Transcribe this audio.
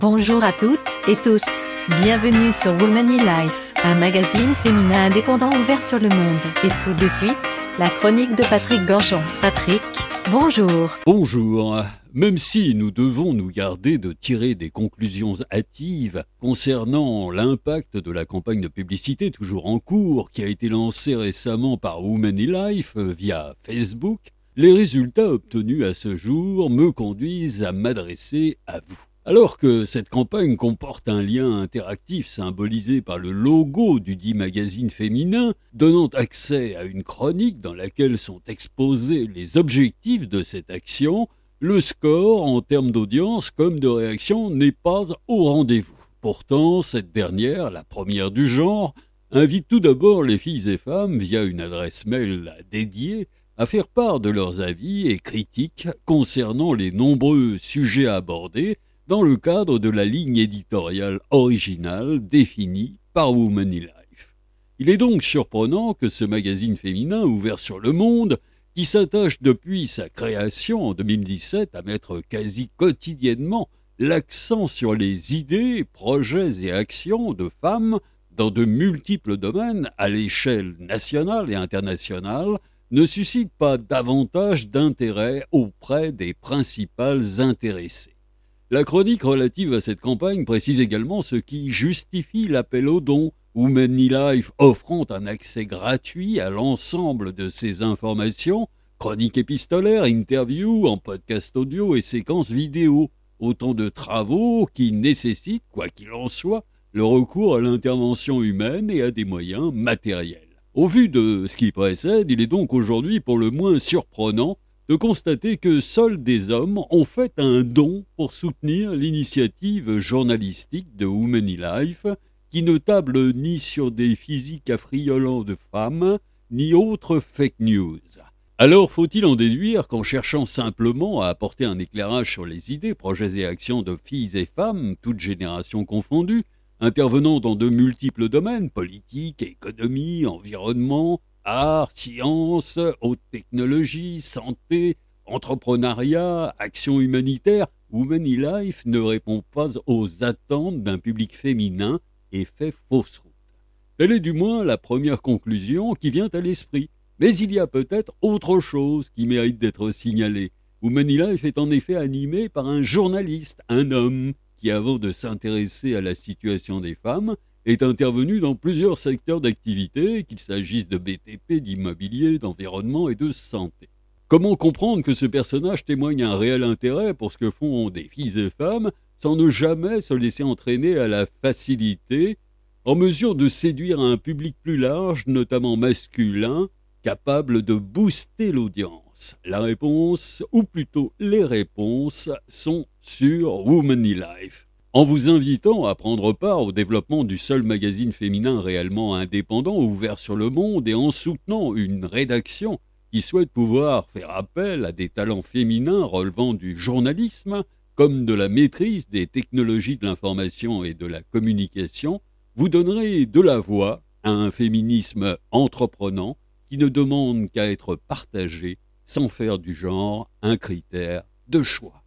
Bonjour à toutes et tous, bienvenue sur Womanly Life, un magazine féminin indépendant ouvert sur le monde. Et tout de suite, la chronique de Patrick Gorgeon. Patrick, bonjour. Bonjour. Même si nous devons nous garder de tirer des conclusions hâtives concernant l'impact de la campagne de publicité toujours en cours qui a été lancée récemment par Womanly Life via Facebook, les résultats obtenus à ce jour me conduisent à m'adresser à vous. Alors que cette campagne comporte un lien interactif symbolisé par le logo du dit magazine féminin, donnant accès à une chronique dans laquelle sont exposés les objectifs de cette action, le score en termes d'audience comme de réaction n'est pas au rendez-vous. Pourtant, cette dernière, la première du genre, invite tout d'abord les filles et femmes via une adresse mail dédiée à faire part de leurs avis et critiques concernant les nombreux sujets abordés dans le cadre de la ligne éditoriale originale définie par Womanly Life. Il est donc surprenant que ce magazine féminin ouvert sur le monde, qui s'attache depuis sa création en 2017 à mettre quasi quotidiennement l'accent sur les idées, projets et actions de femmes dans de multiples domaines à l'échelle nationale et internationale, ne suscite pas davantage d'intérêt auprès des principales intéressées. La chronique relative à cette campagne précise également ce qui justifie l'appel aux dons, Womanly Life offrant un accès gratuit à l'ensemble de ces informations, chroniques épistolaires, interviews, en podcast audio et séquences vidéo, autant de travaux qui nécessitent, quoi qu'il en soit, le recours à l'intervention humaine et à des moyens matériels. Au vu de ce qui précède, il est donc aujourd'hui pour le moins surprenant de constater que seuls des hommes ont fait un don pour soutenir l'initiative journalistique de Womanly Life, qui ne table ni sur des physiques affriolants de femmes, ni autres fake news. Alors faut-il en déduire qu'en cherchant simplement à apporter un éclairage sur les idées, projets et actions de filles et femmes, toutes générations confondues, intervenant dans de multiples domaines, politique, économie, environnement, art, sciences, haute technologie, santé, entrepreneuriat, action humanitaire, Womanly Life ne répond pas aux attentes d'un public féminin et fait fausse route. Telle est du moins la première conclusion qui vient à l'esprit. Mais il y a peut-être autre chose qui mérite d'être signalée. Womanly Life est en effet animé par un journaliste, un homme, qui avant de s'intéresser à la situation des femmes, est intervenu dans plusieurs secteurs d'activité, qu'il s'agisse de BTP, d'immobilier, d'environnement et de santé. Comment comprendre que ce personnage témoigne un réel intérêt pour ce que font des filles et femmes, sans ne jamais se laisser entraîner à la facilité, en mesure de séduire un public plus large, notamment masculin, capable de booster l'audience? La réponse, ou plutôt les réponses, sont sur Womanly Life. En vous invitant à prendre part au développement du seul magazine féminin réellement indépendant, ouvert sur le monde, et en soutenant une rédaction qui souhaite pouvoir faire appel à des talents féminins relevant du journalisme, comme de la maîtrise des technologies de l'information et de la communication, vous donnerez de la voix à un féminisme entreprenant qui ne demande qu'à être partagé sans faire du genre un critère de choix.